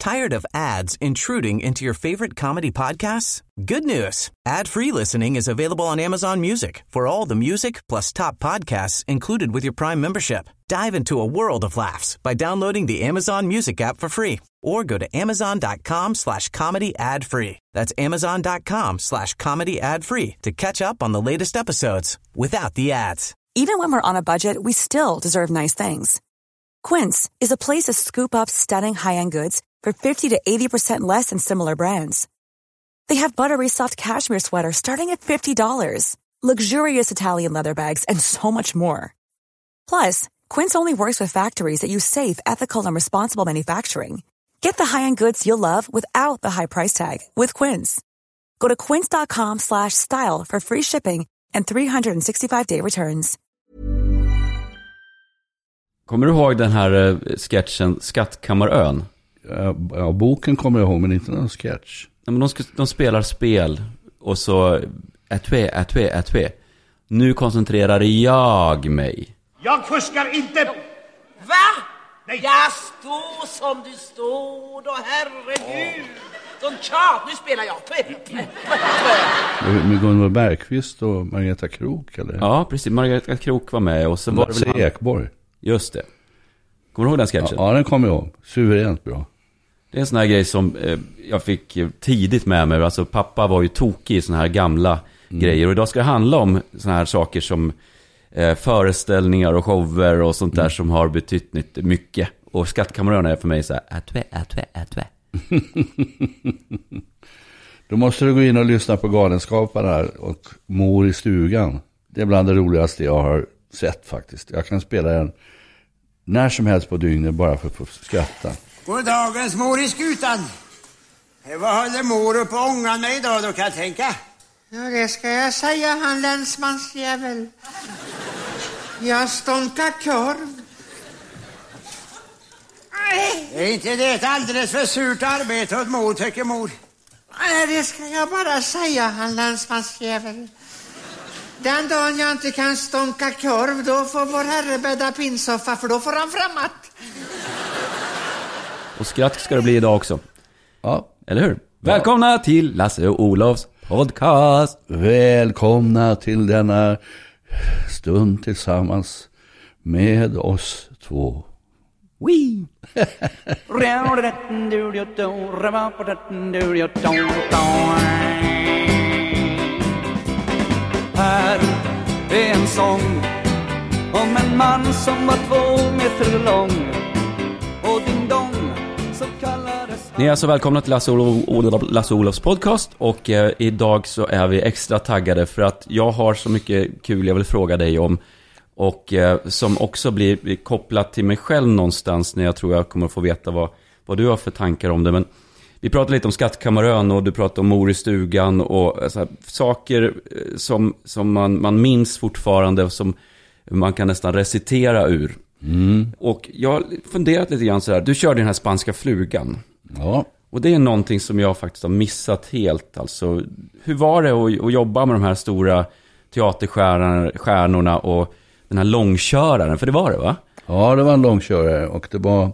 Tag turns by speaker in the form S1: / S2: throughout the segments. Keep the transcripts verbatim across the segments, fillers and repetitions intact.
S1: Tired of ads intruding into your favorite comedy podcasts? Good news. Ad-free listening is available on Amazon Music for all the music plus top podcasts included with your Prime membership. Dive into a world of laughs by downloading the Amazon Music app for free or go to amazon.com slash comedy ad free. That's amazon.com slash comedy ad free to catch up on the latest episodes without the ads.
S2: Even when we're on a budget, we still deserve nice things. Quince is a place to scoop up stunning high-end goods for fifty to eighty percent less than similar brands. They have buttery soft cashmere sweaters starting at fifty dollars, luxurious Italian leather bags, and so much more. Plus, Quince only works with factories that use safe, ethical, and responsible manufacturing. Get the high-end goods you'll love without the high price tag with Quince. Go to quince.com slash style for free shipping and three sixty-five day returns.
S3: Kommer du ihåg den här uh, sketchen Skattkammarön?
S4: Ja, ja, boken kommer jag ihåg, men inte någon sketch.
S3: Ja, men de, sk- de spelar spel och så ätve, ätve, ätve. Nu koncentrerar jag mig.
S5: Jag fuskar inte.
S6: Va? Nej. Jag står som du står då, herregud. Sån tjat, nu spelar jag.
S4: Med Gunnar Bergqvist och Margareta Krok, eller?
S3: Ja, precis. Margareta Krok var med. Och så var
S4: Lasse
S3: det
S4: Ekborg.
S3: Just det. Kommer du ihåg den sketchen?
S4: Ja, ja, den kommer jag ihåg. Suveränt bra.
S3: Det är en sån här grej som eh, jag fick tidigt med mig. Alltså pappa var ju tokig i såna här gamla mm. grejer. Och idag ska det handla om såna här saker som eh, föreställningar och shower och sånt mm. där som har betytt mycket. Och Skattkammarön är för mig så här, ätve, ätve, ätve.
S4: Då måste du gå in och lyssna på Galenskaparna och Mor i stugan. Det är bland det roligaste jag har sett faktiskt. Jag kan spela den när som helst på dygnet bara för att få skratta.
S5: God dagens Mor i skutan. Vad håller mor upp och ångar mig idag då, kan jag tänka?
S7: Ja, det ska jag säga, han länsmansjävel. Jag stånkar korv.
S5: Är inte det ett alldeles för surt arbete åt mor, tycker mor?
S7: Nej, det ska jag bara säga, han länsmansjävel. Den dagen jag inte kan stånka korv, då får vår herre bädda pinsoffa, för då får han framåt.
S3: Och skratt ska det bli idag också.
S4: Ja.
S3: Eller hur? Välkomna ja. till Lasse och Olofs podcast.
S4: Välkomna till denna stund tillsammans med oss två.
S3: Wee!
S8: Här är en sång om en man som var två meter lång och ding dong så kallades...
S3: Ni är alltså välkomna till Lasse och Lasse Olofs podcast. Och eh, idag så är vi extra taggade för att jag har så mycket kul jag vill fråga dig om. Och eh, som också blir kopplat till mig själv någonstans när jag tror jag kommer få veta vad, vad du har för tankar om det. Men vi pratade lite om Skattkammarön och du pratade om Mor i stugan och alltså, här, saker som, som man, man minns fortfarande och som man kan nästan recitera ur.
S4: Mm.
S3: Och jag har funderat lite grann så här. Du körde den här spanska flugan.
S4: Ja.
S3: Och det är någonting som jag faktiskt har missat helt. Alltså, hur var det att, att jobba med de här stora teaterstjärnorna och den här långköraren? För det var det, va?
S4: Ja, det var en långkörare och det var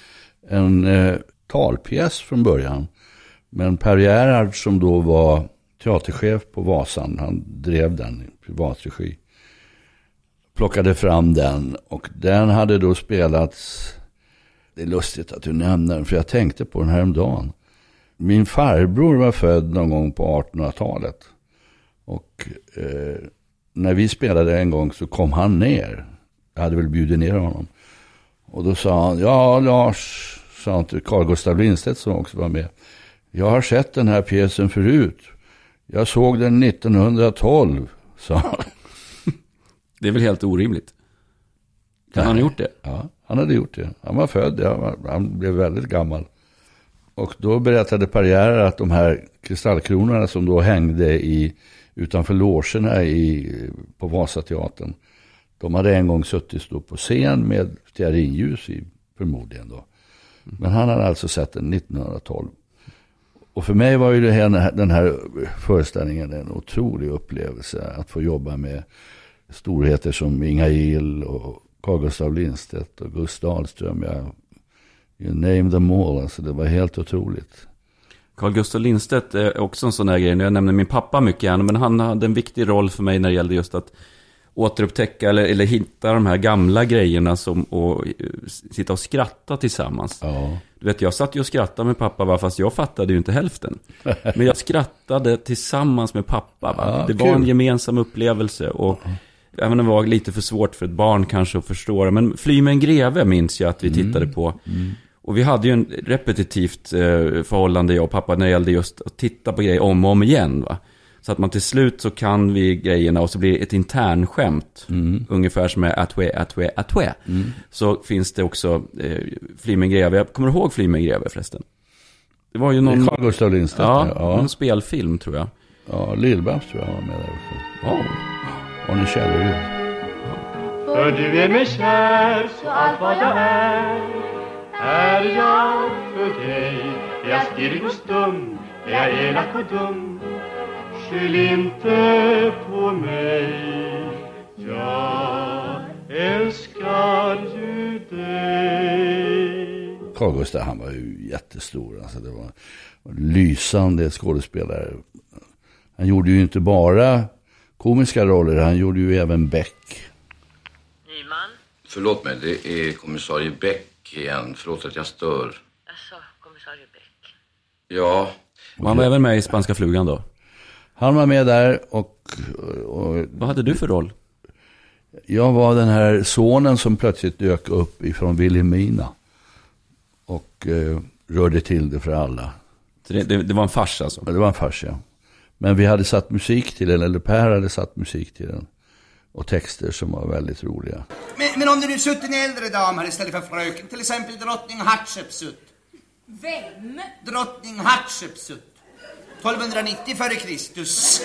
S4: en eh, talpjäs från början. Men Per Gerhard som då var teaterchef på Vasan, han drev den i privatregi. Plockade fram den och den hade då spelats... Det är lustigt att du nämner den, för jag tänkte på den här om dagen. Min farbror var född någon gång på artonhundratalet. Och eh, när vi spelade en gång så kom han ner. Jag hade väl bjudit ner honom. Och då sa han, ja Lars, sa han till Carl Gustaf Lindstedt som också var med. Jag har sett den här pjäsen förut. Jag såg den nittonhundratolv, sa han.
S3: Det är väl helt orimligt. Kan han ha gjort det?
S4: Ja, han hade gjort det. Han var född, ja, han blev väldigt gammal. Och då berättade Per Gerhard att de här kristallkronorna som då hängde i, utanför logerna i, på Vasateatern, de hade en gång suttit stå på scen med stearinljus i, förmodligen då. Men han hade alltså sett den nittonhundratolv. Och för mig var ju det här, den här föreställningen en otrolig upplevelse att få jobba med storheter som Inga Gill och Carl Gustaf Lindstedt och Gustav Dahlström. Jag, You name them all, alltså det var helt otroligt.
S3: Carl Gustaf Lindstedt är också en sån här grej. Jag nämner min pappa mycket gärna, men han hade en viktig roll för mig när det gällde just att återupptäcka eller, eller hitta de här gamla grejerna som, och sitta och skratta tillsammans.
S4: Ja.
S3: Du vet, jag satt ju och skrattade med pappa, va? Fast jag fattade ju inte hälften. Men jag skrattade tillsammans med pappa. Va?
S4: Ja,
S3: det var
S4: kul.
S3: en gemensam upplevelse. Och även om det var lite för svårt för ett barn kanske att förstå det. Men Fly med en greve minns jag att vi tittade
S4: Mm.
S3: på.
S4: Mm.
S3: Och vi hade ju en repetitivt eh, förhållande, jag och pappa, när det gällde just att titta på grejer om och om igen, va? Så att man till slut så kan vi grejerna och så blir det ett internskämt.
S4: Mm.
S3: Ungefär som är atwe, atwe, atwe.
S4: Mm.
S3: Så finns det också eh, Fly med en greve. Jag kommer ihåg Fly med en greve förresten. Det var ju någon...
S4: Carl Gustaf Lindstedt.
S3: Ja,
S4: ja.
S3: någon spelfilm tror jag.
S4: Ja, Lill-Babs tror jag var med där också.
S3: Ja.
S4: Arne Källerud.
S9: För du är mig kär så allt vad jag är är jag för dig. Är jag stirrig och stum, är jag elak och dum, skyll inte på mig. Jag älskar ju dig.
S4: Carl Gustaf, han var ju jättestor. Alltså det var en lysande skådespelare. Han gjorde ju inte bara komiska roller, han gjorde ju även Beck.
S10: Nyman?
S11: Förlåt mig, det är kommissarie Beck igen. Förlåt att jag stör.
S10: Jaså, kommissarie Beck.
S11: Ja.
S3: Man var även med i Spanska flugan då?
S4: Han var med där och, och...
S3: Vad hade du för roll?
S4: Jag var den här sonen som plötsligt dök upp ifrån Vilhelmina. Och eh, rörde till det för alla.
S3: Det, det, det var en fars alltså?
S4: Det var en fars, ja. Men vi hade satt musik till den, eller Per hade satt musik till den. Och texter som var väldigt roliga.
S5: Men, men om det nu sutt en äldre dam här istället för fröken, till exempel drottning Hatshepsut.
S6: Vem?
S5: Drottning Hatshepsut. tolvhundranittio före Kristus.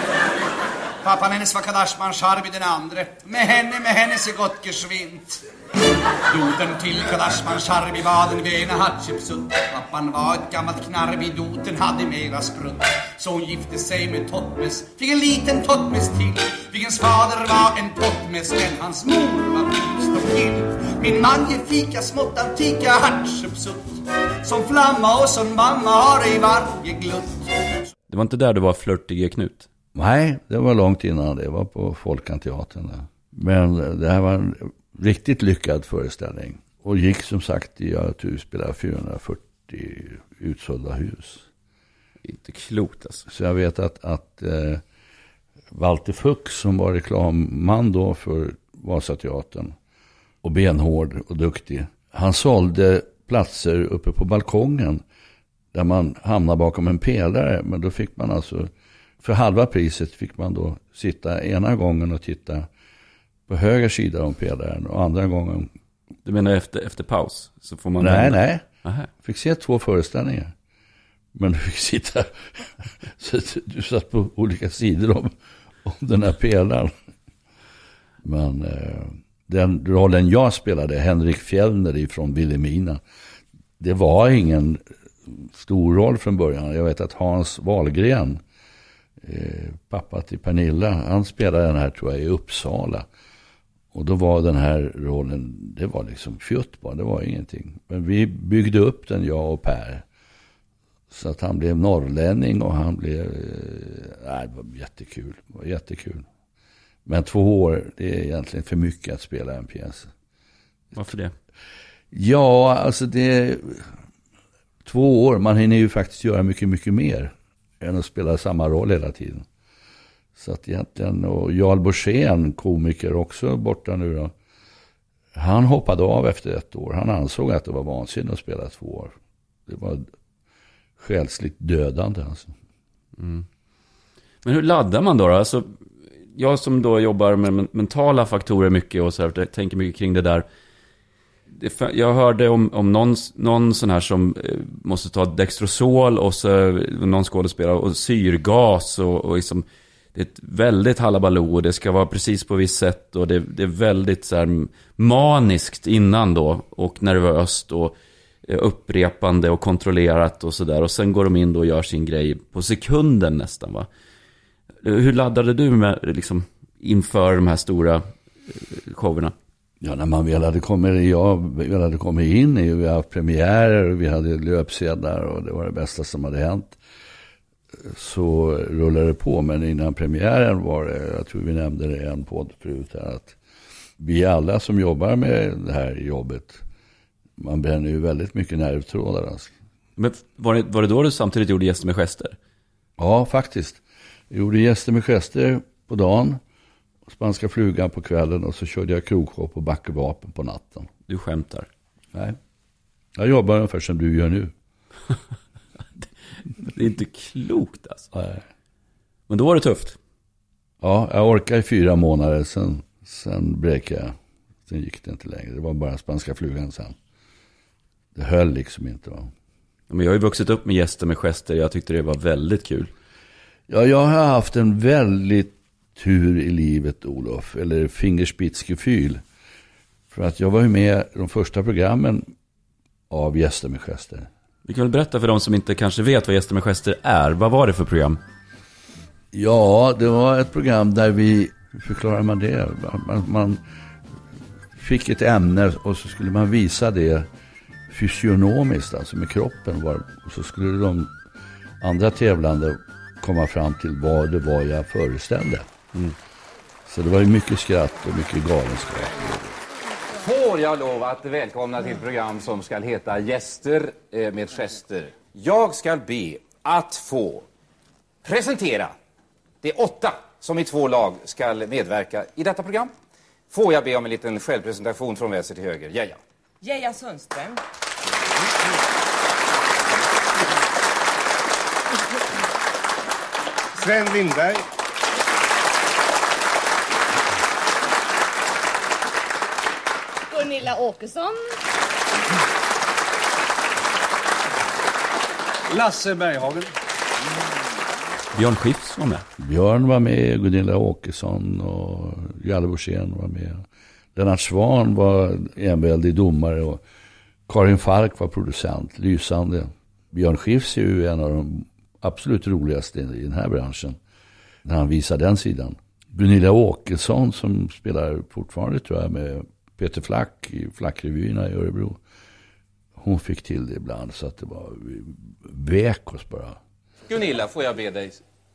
S5: Pappan hennes var Kadashman Sharbi den andre. Med henne, med henne sig gott geschwint. Dodern till Kadashman Sharbi var den vene Hatshepsut. Pappan var ett gammalt knarvi, dodern hade mera sprutt. Så hon gifte sig med Totmes, fick en liten Totmes till. Vilkens fader var en Totmes, men hans mor var pist och gild. Min man ger fika smått antika Hatshepsut. Som flamma och som mamma har i varje glutt.
S3: Det var inte där du var flörtige Knut?
S4: Nej, det var långt innan. Det var på Folkanteatern. Men det här var en riktigt lyckad föreställning. Och gick som sagt i, jag tror vi spelade fyrahundrafyrtio utsålda hus.
S3: Inte klokt alltså.
S4: Så jag vet att, att eh, Walter Fuchs som var reklamman då för Vasateatern och benhård och duktig. Han sålde platser uppe på balkongen där man hamnade bakom en pelare. Men då fick man alltså, för halva priset fick man då sitta ena gången och titta på höger sida om pelaren och andra gången.
S3: Du menar efter, efter paus? Så får man
S4: nej,
S3: vända.
S4: nej.
S3: Aha.
S4: Fick se två föreställningar. Men du fick sitta, så du satt på olika sidor om, om den här pelaren. Men eh, den rollen jag spelade, Henrik Fjellner ifrån Vilhelmina, det var ingen stor roll från början. Jag vet att Hans Wahlgren, eh, pappa till Pernilla, han spelade den här tror jag i Uppsala. Och då var den här rollen, det var liksom fjutt bara, det var ingenting. Men vi byggde upp den, jag och Per. Så att han blev norrlänning och han blev, nej, det var jättekul, det var jättekul. Men två år, det är egentligen för mycket att spela en pjäs.
S3: Varför det?
S4: Ja, alltså det, två år, man hinner ju faktiskt göra mycket, mycket mer än att spela samma roll hela tiden. Så att egentligen, och Jarl Borssén, komiker också borta nu då, han hoppade av efter ett år. Han ansåg att det var vansinnigt att spela två år. Det var själsligt dödande alltså.
S3: Mm. Men hur laddar man då? Alltså, jag som då jobbar med mentala faktorer mycket och så här, tänker mycket kring det där. Det, jag hörde om, om någon, någon sån här som måste ta Dextrosol och så någon skådespelare och syrgas och, och liksom, det är ett väldigt halabaloo och det ska vara precis på visst sätt och det, det är väldigt så här maniskt innan då och nervöst och upprepande och kontrollerat och sådär och sen går de in då och gör sin grej på sekunden nästan, va? Hur laddade du med liksom inför de här stora showerna?
S4: Ja, när man väl hade kommit, jag väl hade kommit in i, vi hade haft premiärer och vi hade löpsedlar och det var det bästa som hade hänt. Så rullade det på, men innan premiären var det, jag tror vi nämnde det i en podd förut här, att vi alla som jobbar med det här jobbet, man bränner ju väldigt mycket nervtrådar. Alltså.
S3: Men var det, var det då du samtidigt gjorde Gäster med gester?
S4: Ja, faktiskt. Jag gjorde Gäster med gester på dagen, Spanska flugan på kvällen och så körde jag krogshow på Backevapen på natten.
S3: Du skämtar?
S4: Nej. Jag jobbar ungefär som du gör nu.
S3: Det är inte klokt alltså.
S4: Nej.
S3: Men då var det tufft.
S4: Ja, jag orkade i fyra månader, sen, sen bräckade jag. Sen gick det inte längre. Det var bara Spanska flugan sen. Det höll liksom inte. Va?
S3: Men jag har ju vuxit upp med Gäster med gester. Jag tyckte det var väldigt kul.
S4: Ja, jag har haft en väldigt tur i livet, Olof. Eller fingerspitzgefühl. För att jag var ju med i de första programmen av Gäster med gester.
S3: Vi kan väl berätta för de som inte kanske vet vad Gäster med gester är. Vad var det för program?
S4: Ja, det var ett program där vi, hur förklarar man det? Man, man fick ett ämne och så skulle man visa det fysionomiskt, alltså med kroppen. Var, och så skulle de andra tävlande komma fram till vad det var jag föreställde. Mm. Så det var ju mycket skratt och mycket galenskap.
S12: Får jag lov att välkomna till ett program som ska heta Gäster med gester. Jag ska be att få presentera de åtta som i två lag ska medverka i detta program. Får jag be om en liten självpresentation från vänster till höger? Jaja.
S13: Geja Sundström.
S14: Sven Lindberg.
S13: Gunilla Åkesson.
S14: Lasse Berghagen.
S3: Björn Skifs var med.
S4: Björn var med, Gunilla Åkesson och Jalle Borssén var med. Lennart Svan var en väldig domare och Karin Falk var producent, lysande. Björn Skifs är ju en av de absolut roligaste i den här branschen när han visar den sidan. Gunilla Åkesson som spelar fortfarande tror jag med Peter Flack i Flackrevyerna i Örebro. Hon fick till det ibland så att det var väk oss bara.
S12: Gunilla, får jag be dig?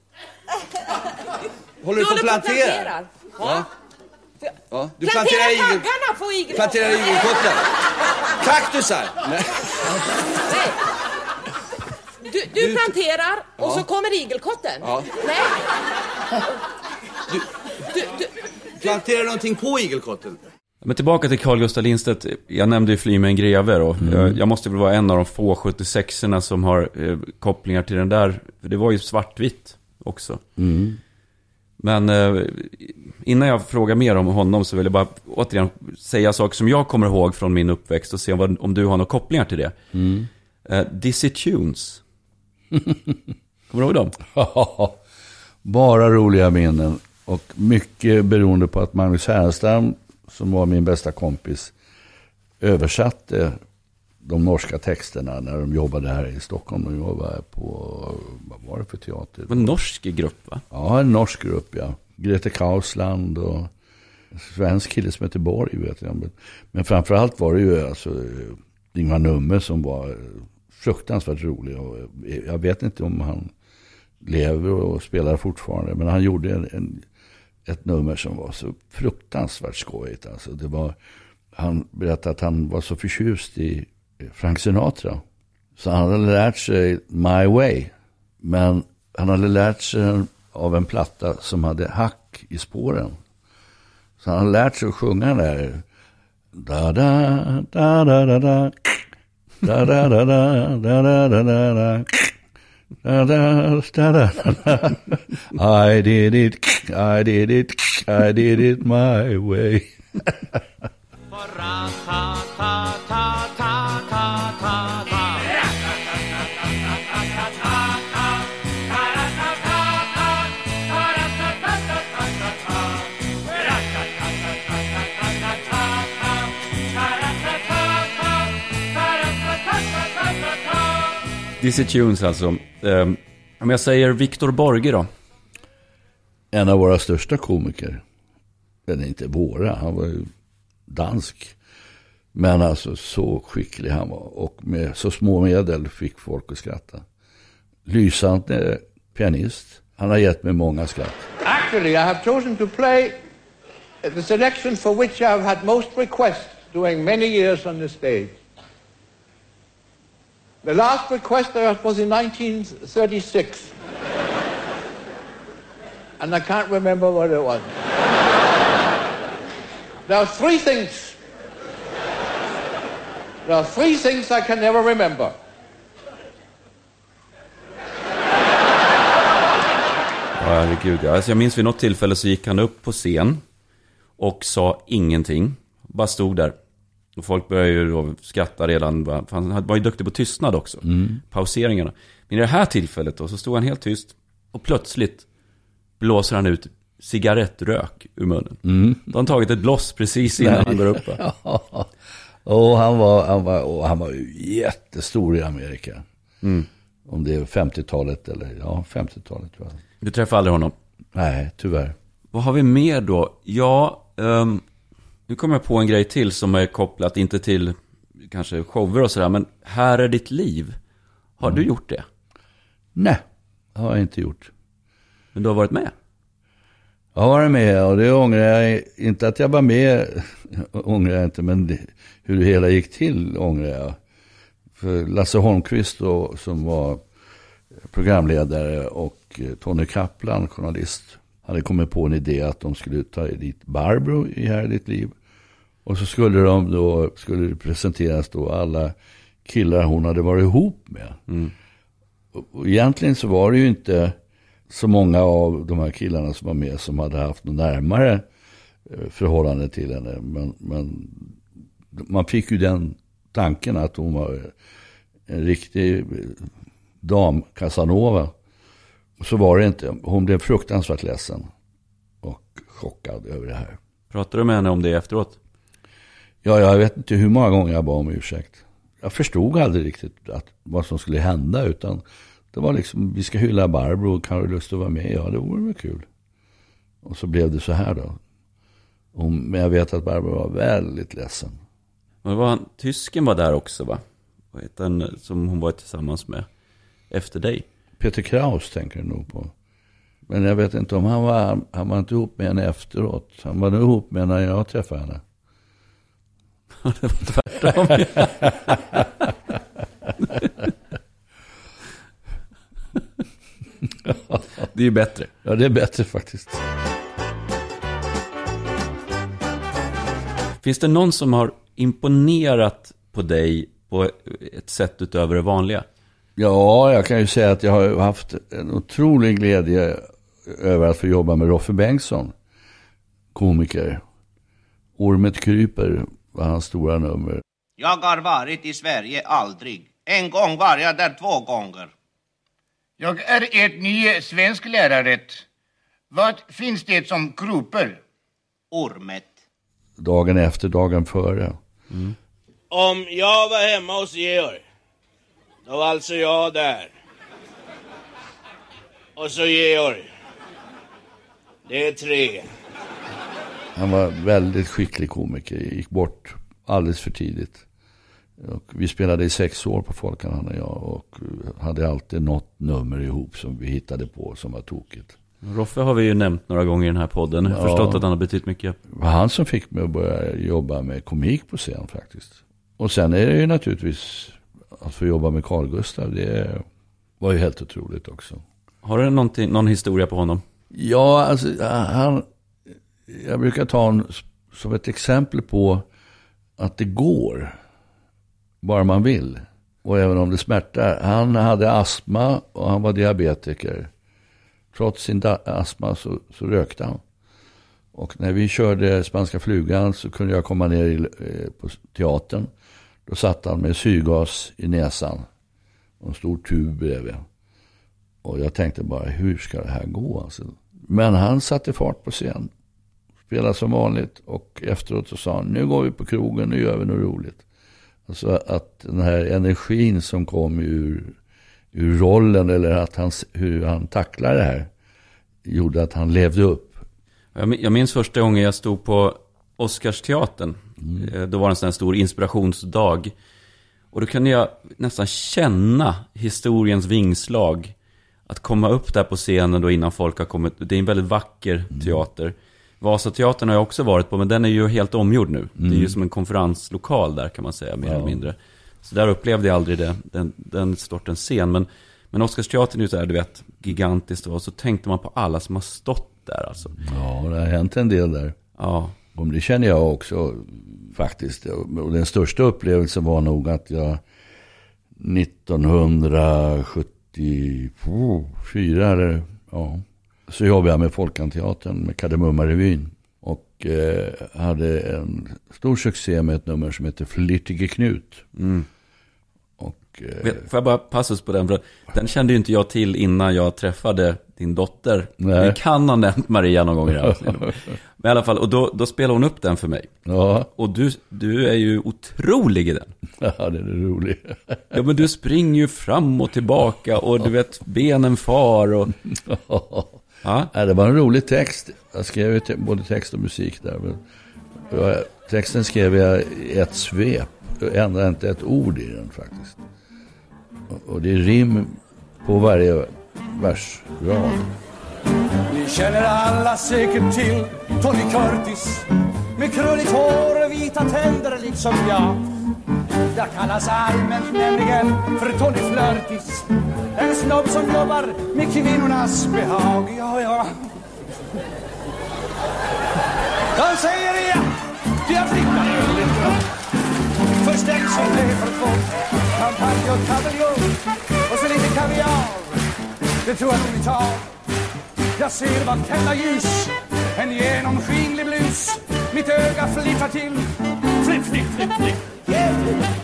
S14: Håller du på att plantera?
S13: planterar?
S14: Ja. Ja. Du
S13: Plantera
S14: planterar igel...
S13: taggarna på igelkotten.
S14: Planterar igelkotten. Kaktusar. Nej.
S13: Nej. Du, du, du planterar och
S14: ja.
S13: så kommer igelkotten.
S14: Ja.
S13: Nej.
S14: Du, du, du, planterar någonting på igelkotten?
S3: Men tillbaka till Carl Gustaf Lindstedt. Jag nämnde ju Fly med en grever och mm. jag, jag måste väl vara en av de få sjuttiosexorna som har eh, kopplingar till den där. För det var ju svartvitt också.
S4: Mm.
S3: Men eh, innan jag frågar mer om honom så vill jag bara återigen säga saker som jag kommer ihåg från min uppväxt och se om, om du har några kopplingar till det.
S4: Mm.
S3: Eh, Dizzy Tunes. Kommer du ihåg dem?
S4: Ja, bara roliga minnen. Och mycket beroende på att Magnus Härenstam, som var min bästa kompis, översatte de norska texterna när de jobbade här i Stockholm. De jobbade på, vad var det för teater?
S3: En norsk grupp, va?
S4: Ja, en norsk grupp, ja. Grete Kausland och en svensk kille som heter Borg, vet jag. Men framförallt var det ju alltså Ingvar Numme som var fruktansvärt rolig. Och jag vet inte om han lever och spelar fortfarande, men han gjorde en, en, ett nummer som var så fruktansvärt skojigt. Alltså det var, han berättade att han var så förtjust i Frank Sinatra. Så han hade lärt sig My Way. Men han hade lärt sig av en platta som hade hack i spåren. Så han hade lärt sig att sjunga där. Da da da da da da. Da da da da da da da da da. Da da da da da. I did it, I did it, I did it my way.
S3: Dizzy Tunes alltså. Um, om jag säger Victor Borge då?
S4: En av våra största komiker. Den är inte våra. Han var ju dansk. Men alltså så skicklig han var. Och med så små medel fick folk att skratta. Lysande pianist. Han har gett mig många skratt.
S15: Actually, I have chosen to play the selection for which I have had most requests during many years on the stage. The last request I got was in nineteen thirty-six. And I can't remember what it was. There are three things. There are three things I can never remember.
S3: Ja, herregud. Alltså jag minns vid något tillfälle så gick han upp på scen och sa ingenting. Bara stod där. Och folk började ju då skratta redan. Han var ju duktig på tystnad också.
S4: Mm.
S3: Pauseringarna. Men i det här tillfället då så stod han helt tyst. Och plötsligt blåser han ut cigarettrök ur munnen.
S4: Mm.
S3: Då har han tagit ett bloss precis innan
S4: Nej.
S3: han går upp.
S4: Ja. Och han var, han var, och han var ju jättestor i Amerika.
S3: Mm.
S4: Om det är femtiotalet eller ja, femtiotalet tror jag.
S3: Du träffade aldrig honom?
S4: Nej, tyvärr.
S3: Vad har vi mer då? Ja, um, nu kommer jag på en grej till som är kopplat inte till kanske shower och sådär, men Här är ditt liv. Har mm. du gjort det?
S4: Nej, det har jag inte gjort.
S3: Men du har varit med?
S4: Jag har varit med och det ångrar jag inte att jag var med, ångrar jag inte, men det, hur det hela gick till ångrar jag. För Lasse Holmqvist då, som var programledare, och Tony Kaplan, journalist, hade kommit på en idé att de skulle ta dit Barbro i Här är ditt liv. Och så skulle de då, skulle det presenteras då alla killar hon hade varit ihop med.
S3: Mm.
S4: Och, och egentligen så var det ju inte så många av de här killarna som var med som hade haft något närmare förhållande till henne. Men, men man fick ju den tanken att hon var en riktig dam, Casanova. Och så var det inte. Hon blev fruktansvärt ledsen och chockad över det här.
S3: Pratade du med henne om det efteråt?
S4: Ja, jag vet inte hur många gånger jag bad om ursäkt. Jag förstod aldrig riktigt att, vad som skulle hända, utan det var liksom, vi ska hylla Barbro, kan du lust att vara med? Ja, det vore väl kul. Och så blev det så här då. Och, men jag vet att Barbro var väldigt ledsen.
S3: Men var han, tysken var där också, va? Vad heter den som hon var tillsammans med efter dig?
S4: Peter Kraus tänker jag nog på. Men jag vet inte om han var, han var inte ihop med henne efteråt. Han var nog ihop med henne när jag träffade henne.
S3: Det var tvärtom. Det är ju bättre.
S4: Ja, det är bättre faktiskt.
S3: Finns det någon som har imponerat på dig på ett sätt utöver det vanliga?
S4: Ja, jag kan ju säga att jag har haft en otrolig glädje över att få jobba med Roffe Bengtsson, komiker. Ormet kryper var hans stora nummer.
S16: Jag har varit i Sverige aldrig. En gång var jag där två gånger.
S17: Jag är ett ny svensk lärare. Vad finns det som kryper?
S16: Ormet.
S4: Dagen efter, dagen före.
S3: Mm.
S18: Om jag var hemma hos Georg, då var alltså jag där. Och så Georg. Det är tre.
S4: Han var väldigt skicklig komiker. Gick bort alldeles för tidigt. Och vi spelade i sex år på Folkan, han och jag. Och hade alltid något nummer ihop som vi hittade på som var tokigt.
S3: Roffe har vi ju nämnt några gånger i den här podden. Jag har
S4: ja,
S3: förstått att han har betytt mycket.
S4: Det var han som fick mig att börja jobba med komik på scen faktiskt. Och sen är det ju naturligtvis att få jobba med Carl Gustav. Det var ju helt otroligt också.
S3: Har du någon historia på honom?
S4: Ja, alltså han... Jag brukar ta honom som ett exempel på att det går. Bara man vill. Och även om det smärtar. Han hade astma och han var diabetiker. Trots sin da- astma så, så rökte han. Och när vi körde Spanska flugan så kunde jag komma ner i, eh, på teatern. Då satt han med syrgas i näsan. Och en stor tub bredvid. Och jag tänkte bara, hur ska det här gå? Alltså. Men han satte fart på scen. Spelade som vanligt. Och efteråt så sa han, nu går vi på krogen, nu gör vi något roligt. Alltså att den här energin som kom ur, ur rollen, eller att han, hur han tacklar det här, gjorde att han levde upp.
S3: Jag minns första gången jag stod på Oscarsteatern. Mm. Då var det en sån här stor inspirationsdag. Och då kunde jag nästan känna historiens vingslag. Att komma upp där på scenen då innan folk har kommit. Det är en väldigt vacker mm. teater. Vasateatern har jag också varit på, men den är ju helt omgjord nu. Mm. Det är ju som en konferenslokal där, kan man säga, mer ja. eller mindre. Så där upplevde jag aldrig det, den, den sortens scen. Men, men Oscarsteatern är ju så här, du vet, gigantiskt. Och så tänkte man på alla som har stått där alltså.
S4: Ja, det har hänt en del där.
S3: Ja.
S4: Och det känner jag också faktiskt. Och den största upplevelsen var nog att jag nittonhundrasjuttiofyra eller, ja, så jobbade jag med Folkanteatern, med Kardemummarevyn. Och eh, hade en stor succé med ett nummer som heter Flirtige Knut.
S3: Mm.
S4: Och, eh,
S3: får jag bara passus på den? För den kände ju inte jag till innan jag träffade din dotter. Nej. Vi kan ha nämnt Maria någon gång i det. Men i alla fall, och då, då spelade hon upp den för mig.
S4: Ja.
S3: Och du, du är ju otrolig i den.
S4: Ja, det är roligt.
S3: Ja, men du springer ju fram och tillbaka och du vet, benen far och...
S4: Ja. Ja, det var en rolig text. Jag skrev te- både text och musik där. Men jag, texten skrev jag i ett svep. Jag ändrade inte ett ord i den faktiskt. Och, och det är rim på varje versrad.
S8: Ni känner alla säkert till Tony Curtis med krulligt hår och vita tänder liksom jag. Jag kallas allmänt nämligen för Tony Flirtis. En snobb som jobbar med kvinnornas behag. Ja, ja. De säger ja, jag dricker öl lite. Först en som är för två. Champagne och kaviar. Och så lite kaviar. Det tror jag att ni tar. Jag ser vartenda ljus. En genomskinlig blus. Mitt öga flippar till. Flipp, flipp, flipp, flipp. Yeah.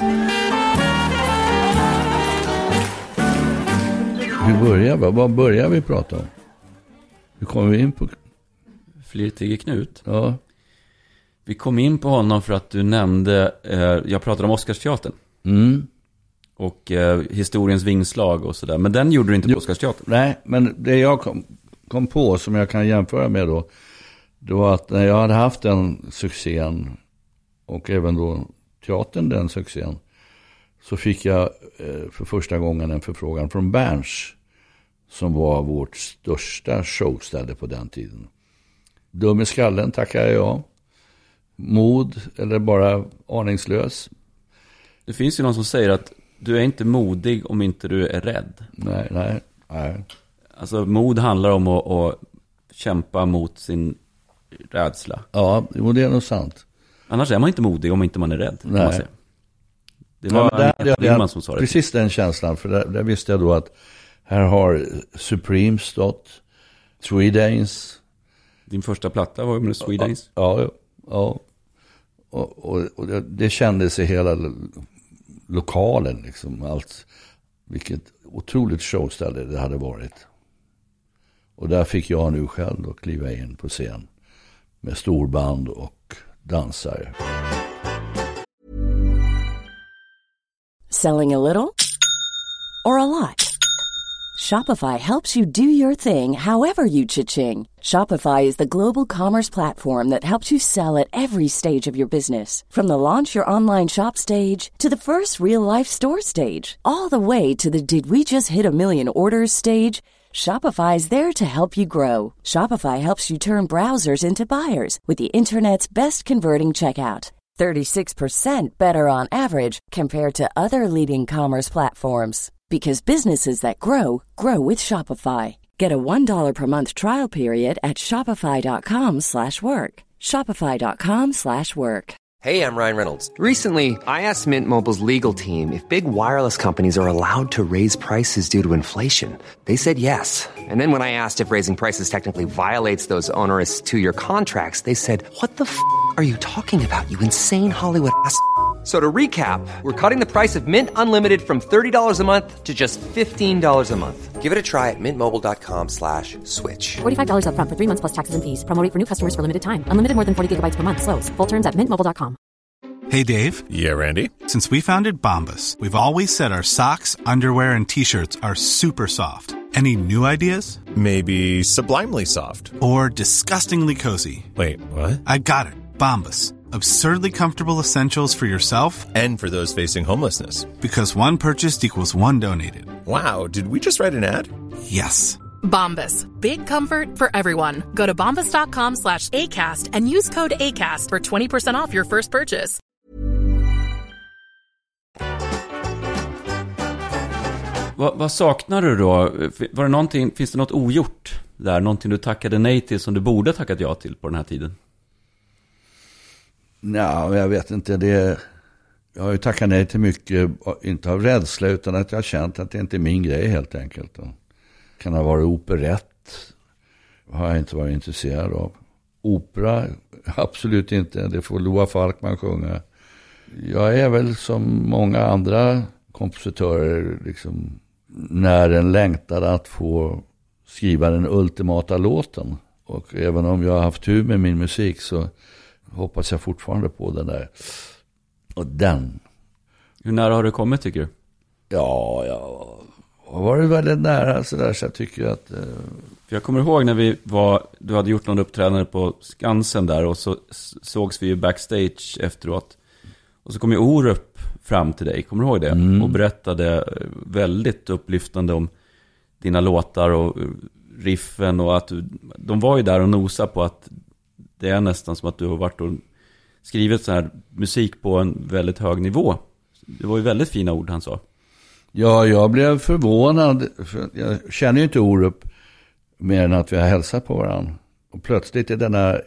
S4: Hur börjar vi? Vad börjar vi prata om? Hur kommer vi in på
S3: Flirtige Knut?
S4: Ja.
S3: Vi kom in på honom för att du nämnde, eh, jag pratade om Oscarsteatern.
S4: Mm.
S3: Och eh, historiens vingslag och sådär. Men den gjorde du inte på Oscarsteatern.
S4: Nej, men det jag kom, kom på som jag kan jämföra med då, det var att när jag hade haft den succén och även då teatern den succén, så fick jag eh, för första gången en förfrågan från Berns, som var vårt största showställe på den tiden. Dum i skallen tackar jag. Mod eller bara aningslös.
S3: Det finns ju någon som säger att du är inte modig om inte du är rädd.
S4: Nej, nej, nej.
S3: Alltså mod handlar om att, att kämpa mot sin rädsla.
S4: Ja, det är nog sant.
S3: Annars är man inte modig om inte man är rädd.
S4: Nej.
S3: Man säger. Det var
S4: ja, där, där,
S3: man som sa det.
S4: Precis den känslan, för där, där visste jag då att här har Supreme stått, Swedanes.
S3: Din första platta var ju med Swedanes.
S4: Ja, ja, ja. Och, och, och det, det kändes i hela lokalen liksom, allt, vilket otroligt showställe det hade varit. Och där fick jag nu själv då kliva in på scen med storband och dansare.
S19: Selling a little or a lot? Shopify helps you do your thing however you cha-ching. Shopify is the global commerce platform that helps you sell at every stage of your business. From the launch your online shop stage to the first real-life store stage, all the way to the did we just hit a million orders stage. Shopify is there to help you grow. Shopify helps you turn browsers into buyers with the internet's best converting checkout. thirty-six percent better on average compared to other leading commerce platforms. Because businesses that grow, grow with Shopify. Get a one dollar per month trial period at shopify.com slash work. Shopify.com slash work.
S20: Hey, I'm Ryan Reynolds. Recently, I asked Mint Mobile's legal team if big wireless companies are allowed to raise prices due to inflation. They said yes. And then when I asked if raising prices technically violates those onerous two-year contracts, they said, what the f*** are you talking about, you insane Hollywood ass f- So to recap, we're cutting the price of Mint Unlimited from thirty dollars a month to just fifteen dollars a month. Give it a try at mintmobile.com slash switch.
S21: forty-five dollars up front for three months plus taxes and fees. Promo rate for new customers for limited time. Unlimited more than forty gigabytes per month. Slows full terms at mint mobile dot com.
S22: Hey, Dave.
S23: Yeah, Randy.
S22: Since we founded Bombas, we've always said our socks, underwear, and T-shirts are super soft. Any new ideas?
S23: Maybe sublimely soft.
S22: Or disgustingly cozy.
S23: Wait, what?
S22: I got it. Bombas. Absurdly comfortable essentials for yourself
S1: and for those facing homelessness.
S22: Because one purchased equals one donated.
S1: Wow, did we just write an ad?
S22: Yes.
S2: Bombas. Big comfort for everyone. Go to bombas.com slash ACAST and use code ACAST for twenty percent off your first purchase.
S3: Vad, vad saknar du då? Var det någonting, finns det något ogjort där? Någonting du tackade nej till som du borde tackat ja till på den här tiden?
S4: Nej, jag vet inte. Det, jag har ju tackat nej till mycket, inte av rädsla utan att jag har känt att det inte är min grej helt enkelt. Det kan ha varit operett. Har jag inte varit intresserad av. Opera, absolut inte. Det får Loa Falkman sjunga. Jag är väl som många andra kompositörer liksom när en längtar att få skriva den ultimata låten. Och även om jag har haft tur med min musik så hoppas jag fortfarande på den där. Och den.
S3: Hur nära har du kommit tycker du?
S4: Ja, ja. Och var det väldigt nära så där så jag tycker att... Eh...
S3: För jag kommer ihåg när vi var... Du hade gjort någon uppträdande på Skansen där och så sågs vi ju backstage efteråt. Och så kom ju Orup fram till dig, kommer du ihåg det? Mm. Och berättade väldigt upplyftande om dina låtar och riffen och att du, de var ju där och nosade på att det är nästan som att du har varit och skrivit så här musik på en väldigt hög nivå. Det var ju väldigt fina ord han sa.
S4: Ja, jag blev förvånad. För jag känner ju inte Orup mer än att vi har hälsat på varandra. Och plötsligt i denna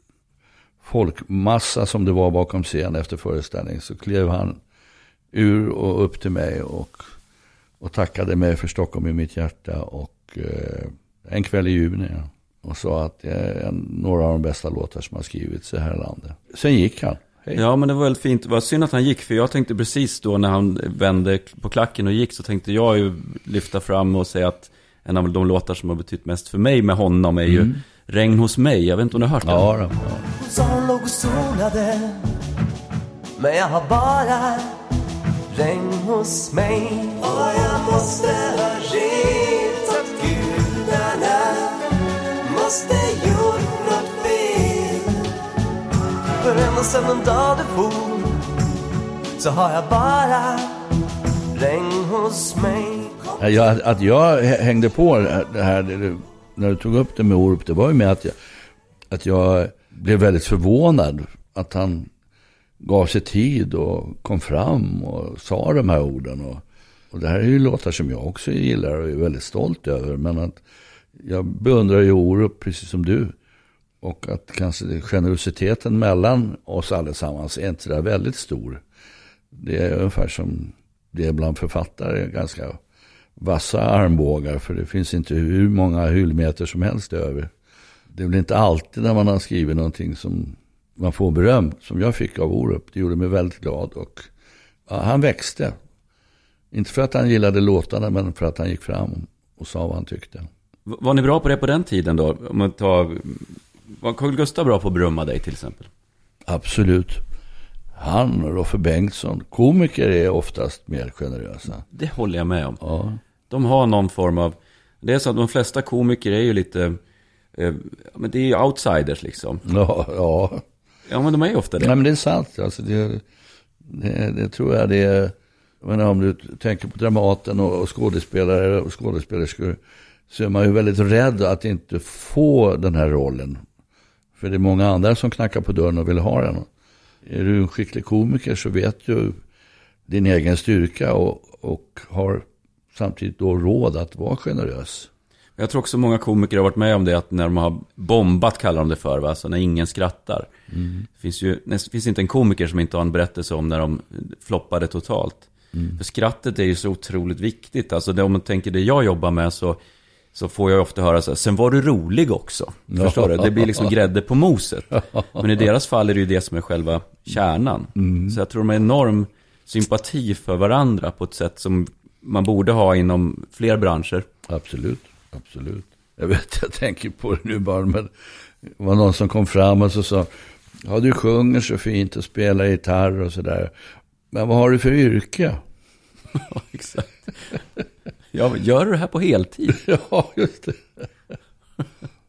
S4: folkmassa som det var bakom scen efter föreställning så klev han ur och upp till mig och, och tackade mig för Stockholm i mitt hjärta och eh, en kväll i juni ja, och sa att det är en, några av de bästa låtar som har skrivits i det här landet. Sen gick han. Hej.
S3: Ja, men det var väldigt fint. Det var synd att han gick, för jag tänkte precis då när han vände på klacken och gick så tänkte jag ju lyfta fram och säga att en av de låtar som har betytt mest för mig med honom är ju mm. Regn hos mig. Jag vet inte om du har hört den.
S4: Ja, ja.
S23: Som låg och solade, men jag har bara regn hos mig. Och jag måste ha rätt att gudarna måste gjort något fel. För ända sedan den dag du for så har jag bara regn hos mig.
S4: Jag, att jag hängde på det här det, när du tog upp det med Orup, det var ju med att jag, att jag blev väldigt förvånad att han gav sig tid och kom fram och sa de här orden. Och, och det här är ju låtar som jag också gillar och är väldigt stolt över. Men att jag beundrar ju Orup precis som du. Och att kanske generositeten mellan oss allesammans är inte där väldigt stor. Det är ungefär som det är bland författare, ganska vassa armbågar. För det finns inte hur många hyllmeter som helst över. Det är väl inte alltid när man har skrivit någonting som man får beröm, som jag fick av Orup. Det gjorde mig väldigt glad. Och ja, han växte. Inte för att han gillade låtarna, men för att han gick fram och sa vad han tyckte.
S3: Var ni bra på det på den tiden då? Om man tar, var Carl Gustaf bra på att berömma dig till exempel?
S4: Absolut. Han och Roffe Bengtsson, komiker är oftast mer generösa.
S3: Det håller jag med om.
S4: Ja.
S3: De har någon form av... Det är så att de flesta komiker är ju lite... Eh, men det är ju outsiders liksom.
S4: Ja, ja.
S3: Ja, men de är ju ofta det.
S4: Nej, men det är sant. Alltså det, det, det tror jag det är... Jag menar, om du tänker på Dramaten och, och skådespelare och skådespelerskor så är man ju väldigt rädd att inte få den här rollen. För det är många andra som knackar på dörren och vill ha den. Är du en skicklig komiker så vet du din egen styrka och, och har samtidigt då råd att vara generös.
S3: Jag tror också många komiker har varit med om det, att när de har bombat kallar de det för, va? Alltså när ingen skrattar. Mm. Det finns ju det finns inte en komiker som inte har en berättelse om när de floppade totalt. Mm. För skrattet är ju så otroligt viktigt. Alltså det, om man tänker det jag jobbar med så, så får jag ofta höra så här, sen var du rolig också. Ja. Förstår du? Det blir liksom grädde på moset. Men i deras fall är det ju det som är själva kärnan. Mm. Så jag tror de har enorm sympati för varandra på ett sätt som man borde ha inom fler branscher.
S4: Absolut, absolut. Jag vet, jag tänker på det nu bara, men det var någon som kom fram och så sa, ja du sjunger så fint och spelar gitarr och sådär. Men vad har du för yrke?
S3: Ja, exakt. Ja, gör du det här på heltid?
S4: Ja, just det.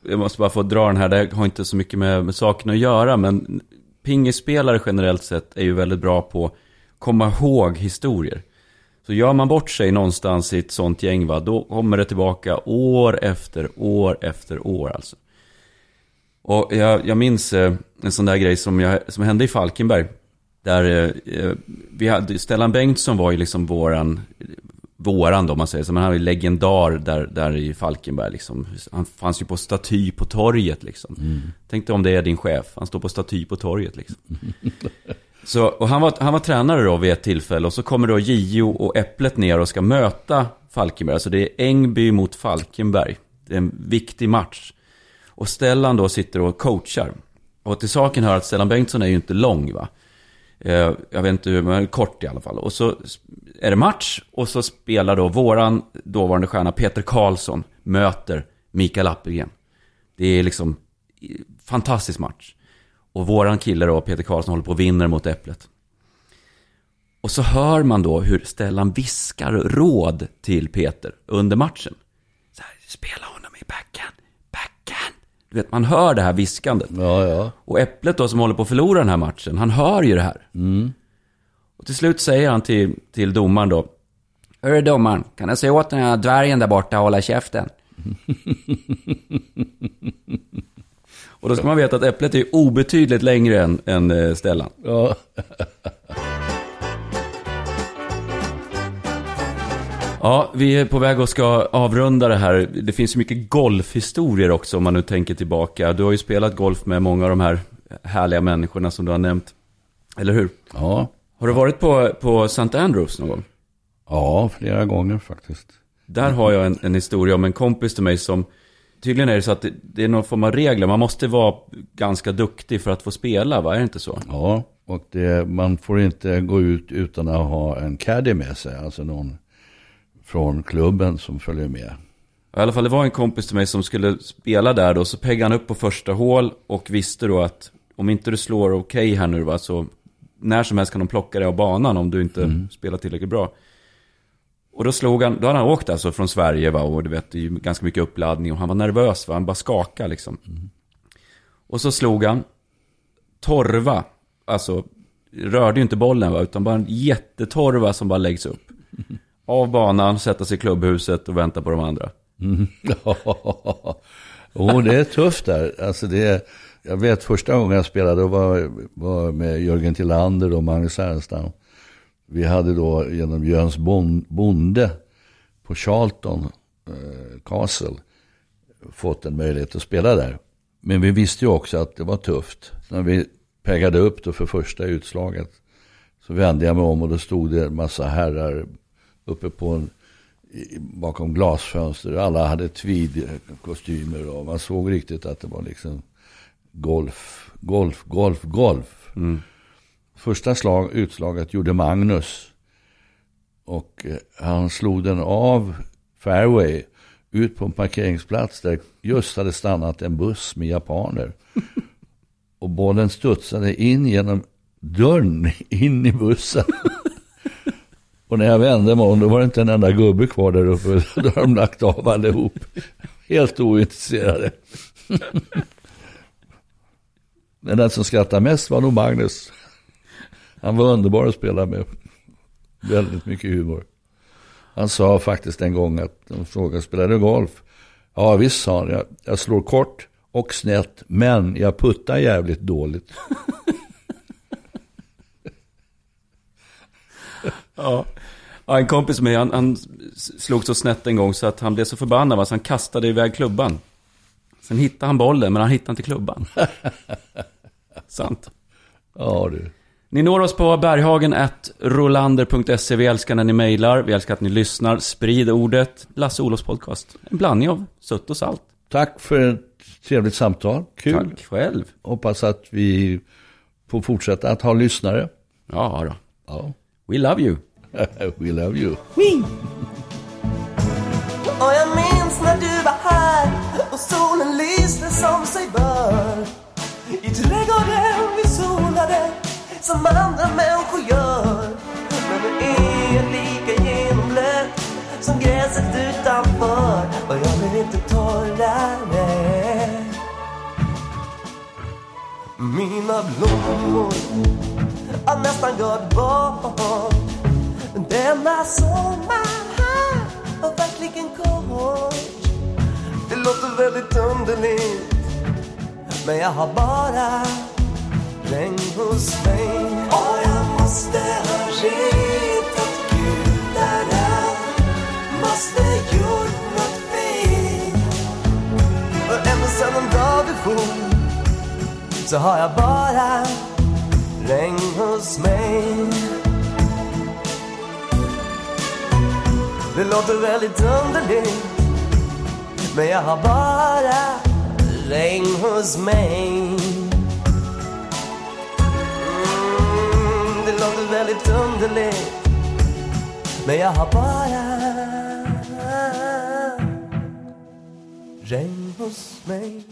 S3: jag måste bara få dra den här, det har inte så mycket med, med saken att göra, men pingisspelare generellt sett är ju väldigt bra på att komma ihåg historier. Så gör man bort sig någonstans i ett sånt gäng, va, då kommer det tillbaka år efter år efter år alltså. Och jag, jag minns eh, en sån där grej som, jag, som hände i Falkenberg. Där eh, vi hade, Stellan Bengtsson var ju liksom våran, våran då man säger så, men han var ju legendar där, där i Falkenberg liksom. Han fanns ju på staty på torget liksom. Mm. Tänk dig om det är din chef, han står på staty på torget liksom. Så, och han var, han var tränare då vid ett tillfälle, och så kommer då J O och Äpplet ner och ska möta Falkenberg. Alltså det är Ängby mot Falkenberg. Det är en viktig match. Och Stellan då sitter och coachar. Och till saken hör att Stellan Bengtsson är ju inte lång, va. Eh, jag vet inte hur, men kort i alla fall. Och så är det match, och så spelar då våran dåvarande stjärna Peter Karlsson möter Mikael Appelgren. Det är liksom fantastisk match. Och våran kille då, Peter Karlsson, håller på och vinner mot Äpplet. Och så hör man då hur Stellan viskar råd till Peter under matchen. Så här, spela honom i backhand, backhand. Du vet, man hör det här viskandet.
S4: Ja, ja.
S3: Och Äpplet då, som håller på att förlora den här matchen, han hör ju det här.
S4: Mm.
S3: Och till slut säger han till, till domaren då: hörru domaren, kan jag säga åt den här dvärgen där borta och hålla käften? Och då ska man veta att Äpplet är obetydligt längre än, än Stellan.
S4: Ja.
S3: Ja, vi är på väg och ska avrunda det här. Det finns ju mycket golfhistorier också om man nu tänker tillbaka. Du har ju spelat golf med många av de här härliga människorna som du har nämnt. Eller hur?
S4: Ja.
S3: Har du varit på, på Saint Andrews någon gång?
S4: Ja, flera gånger faktiskt.
S3: Där har jag en, en historia om en kompis till mig som... Tydligen är det så att det, det är någon form av regler. Man måste vara ganska duktig för att få spela, va? Är det inte så?
S4: Ja, och det, man får inte gå ut utan att ha en caddy med sig. Alltså någon från klubben som följer med.
S3: I alla fall, det var en kompis till mig som skulle spela där då. Så peggade han upp på första hål och visste då att om inte du slår okej okay här nu, va, så när som helst kan de plocka dig av banan om du inte mm. spelar tillräckligt bra. Och då slog han, då hade han åkt alltså från Sverige, va, och du vet, det är ju ganska mycket uppladdning och han var nervös, va, han bara skakade liksom. Mm. Och så slog han torva, alltså rörde ju inte bollen, va, utan bara en jättetorva som bara läggs upp. Mm. Av banan, sätta sig i klubbhuset och vänta på de andra.
S4: Mm. Och det är tufft där. Alltså det är, jag vet första gången jag spelade var, var med Jörgen Tillander och Magnus Härenstam. Vi hade då genom Jöns bonde på Charlton eh, Castle fått en möjlighet att spela där. Men vi visste ju också att det var tufft. När vi peggade upp då för första utslaget så vände jag mig om och då stod det en massa herrar uppe på en, bakom glasfönster. Alla hade tweedkostymer och man såg riktigt att det var liksom golf, golf, golf, golf.
S3: Mm.
S4: Första slag, utslaget gjorde Magnus och han slog den av fairway ut på en parkeringsplats där just hade stannat en buss med japaner. Och bollen studsade in genom dörren in i bussen. Och när jag vände mig om, då var det inte en enda gubbe kvar där uppe. Då har de lagt av allihop. Helt ointresserade. Men den som skrattade mest var nog Magnus. Han var underbar att spela med. Väldigt mycket humor. Han sa faktiskt en gång att de frågade, spelar du golf? Ja visst, sa han. Jag, jag slår kort och snett, men jag puttar jävligt dåligt.
S3: Ja. Ja, en kompis med han, han slog så snett en gång så att han blev så förbannad så han kastade iväg klubban. Sen hittade han bollen, men han hittade inte klubban. Sant.
S4: Ja du.
S3: Ni når oss på berghagen at rolander punkt se. Vi älskar när ni mejlar. Vi älskar att ni lyssnar. Sprid ordet. Lasse Olofs podcast. En blandning av sött och salt.
S4: Tack för ett trevligt samtal. Kul.
S3: Tack själv.
S4: Hoppas att vi får fortsätta att ha lyssnare.
S3: Ja då.
S4: Ja.
S3: We love you.
S4: We love you.
S23: Wee. Och jag minns när du var här och solen lyste som sig bör. I trädgården vi solade som andra människor gör. Men du är lika genomblöt som gräset utanför. Och jag blir inte torrare. mina blommor har nästan gått bort. Denna sommar här var verkligen kort. Det låter väldigt underligt, men jag har bara regn hos mig. Och jag måste ha retat gudarna, måste gjort något fel. Och ända sedan en dag du for, så har jag bara regn hos mig. Det låter väldigt underligt, men jag har bara regn hos mig. Mm, det låter väldigt underligt, men jag har bara regn hos mig.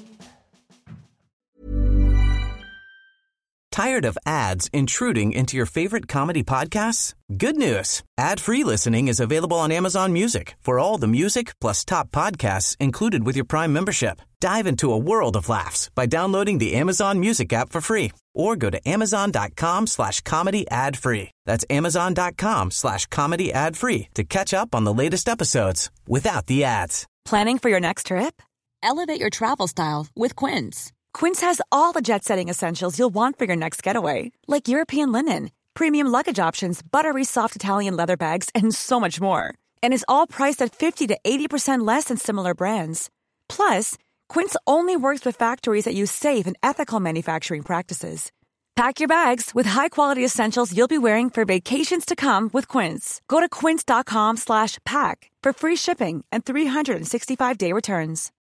S7: Tired of ads intruding into your favorite comedy podcasts? Good news. Ad-free listening is available on Amazon Music for all the music plus top podcasts included with your Prime membership. Dive into a world of laughs by downloading the Amazon Music app for free or go to amazon.com slash comedy ad free. That's amazon.com slash comedy ad free to catch up on the latest episodes without the ads.
S9: Planning for your next trip? Elevate your travel style with Quince. Quince has all the jet-setting essentials you'll want for your next getaway, like European linen, premium luggage options, buttery soft Italian leather bags, and so much more. And is all priced at fifty to eighty percent less than similar brands. Plus, Quince only works with factories that use safe and ethical manufacturing practices. Pack your bags with high-quality essentials you'll be wearing for vacations to come with Quince. Go to quince.com slash pack for free shipping and three sixty-five day returns.